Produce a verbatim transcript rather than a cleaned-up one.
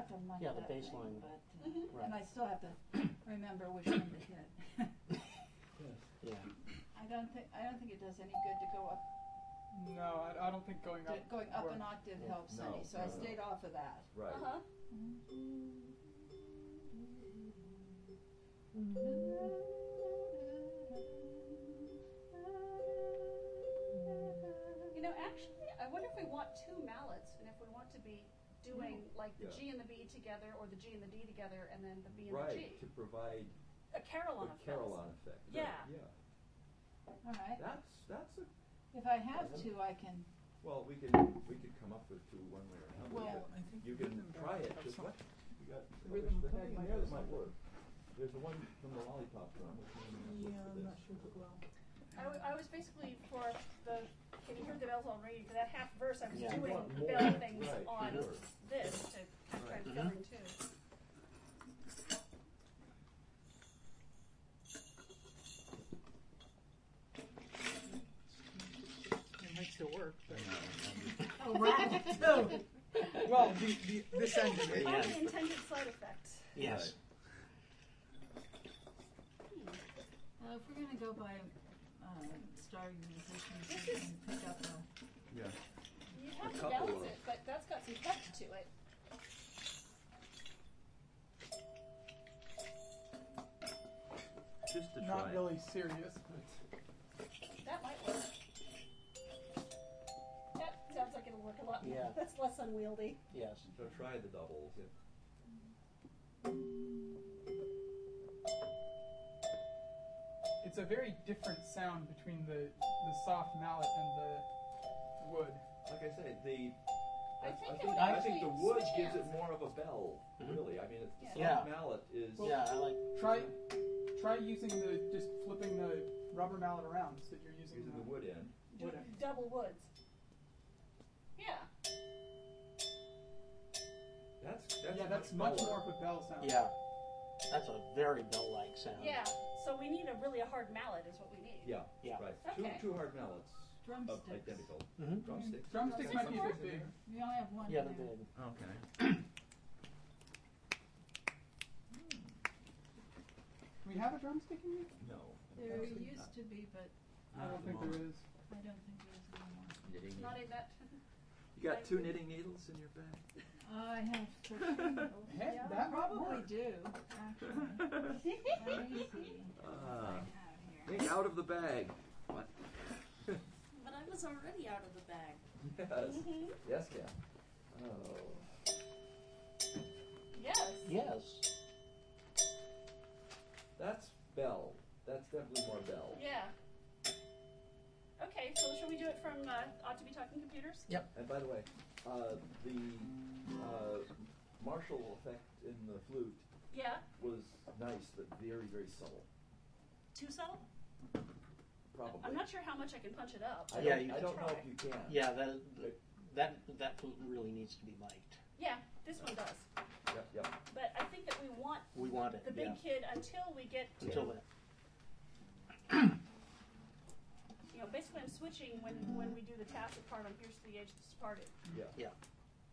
have to mind Yeah, the that thing, baseline. but, uh, Mhm. Right. and I still have to remember which one to hit. Yes. Yeah. I don't think I don't think it does any good to go up. No, I, I don't think going To, up. going up works. an octave No, helps no, any, so no, I no. stayed off of that. Right. Uh-huh. You know, actually, I wonder if we want two mallets, and if we want to be doing like the Yeah. G and the B together, or the G and the D together, and then the B and Right, the G. to provide A carillon the effect. carillon effect. Right, Yeah. Yeah. All right. That's that's a If I have to, I can. well. We could we could come up with two one way or another. Well, but I think you the can rhythm try bag it. has Just some- what you got? the rhythm there's bag something in there there that might somewhere. work. There's the one from the lollipop drum. Which one Yeah, works for I'm not this? sure if it will. I, w- I was basically for the, can you hear the bells all ringing? For that half verse, I was Yeah. doing Want more, bell things right, on sure. this to kind of try and Right. fill Mhm. in too. It might still work. But Oh, right. No. well, the, the, this end of it. Yeah. Find the intended side effect. Yes. Uh, if we're going to go by uh, starting musicians, This we is- can pick up a. Yeah. You have to couple balance of- it, but that's got some heft to it. Just to Not try. really serious, but That might work. That sounds like it'll work a lot more. Yeah. That's less unwieldy. Yes. So try the doubles. Yeah. it's a very different sound between the the soft mallet and the wood. Like I say, the I I, think I it think, would I think the actually wood switch gives it hands. more of a bell. Mhm. Really, I mean, it's the soft Yeah. mallet is. Yeah, I like. Try try using the just flipping the rubber mallet around so that you're using, Using the wood end. Do wood end. double woods. Yeah. That's that's Yeah, that's much better. more of a bell sound. Yeah. That's a very bell-like sound. Yeah. So we need a really a hard mallet is what we need. Yeah. Yeah. Right. Okay. Two two hard mallets. Drumsticks. Of identical. Mhm. Drumsticks. Drumsticks might be a bit big. We only have one. Yeah, there. they're big. Okay. Do we have a drumstick in here? No. There used to be, but I don't think there is. I don't think there's anymore. Knitting. Not in that. You got two knitting needles in your bag? I have thirteen. Hey, Yeah, that might probably work. do, actually. Let me see what Ah. I have here. Think out of the bag. What? But I was already out of the bag. Yes. Mhm. Yes, Kat. Oh. Yes. Yes. That's bell. That's definitely more bell. Yeah. Okay, so should we do it from uh, Ought to Be Talking Computers? Yep. And by the way, uh, the uh, Marshall effect in the flute Yeah. was nice, but very, very subtle. Too subtle? Probably. I'm not sure how much I can punch it up. I Yeah, don't, you I can don't know try. if you can. Yeah, that that that flute really needs to be mic'd. Yeah, this one does. Yep, yep. But I think that we want We want it. the big yeah. kid until we get to, Until then. you know, basically I'm switching when, when we do the tacit part on Here's the Age This Parted. Yeah. Yeah.